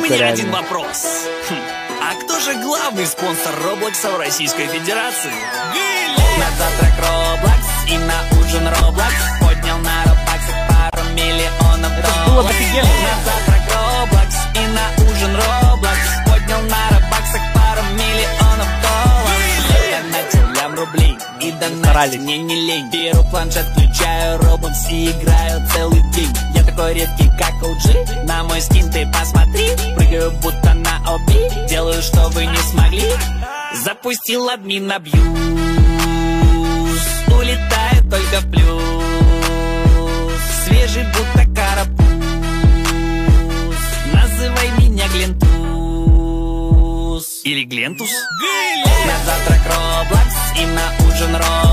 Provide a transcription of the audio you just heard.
меня реально. один вопрос. А кто же главный спонсор Роблокса в Российской Федерации? На завтрак Роблокс и на ужин Роблокс. Поднял на робаксах пару миллионов долларов. Было бы офигенно. На завтрак Роблокс и на ужин Роблокс. Поднял на робаксах пару миллионов долларов. Я начал лям рублей и донатить мне не лень. Беру планшет, включаю Роблокс и играю целый день. Я такой редкий, как OG. На мой скин ты посмотри. Прыгаю будто на оби. Делаю, что вы не смогли. Запустил админ на бьюз. Улетает только в плюс. Свежий будто карапуз. Называй меня Глентус. Или Глентус. На завтрак Роблокс и на ужин Роблокс.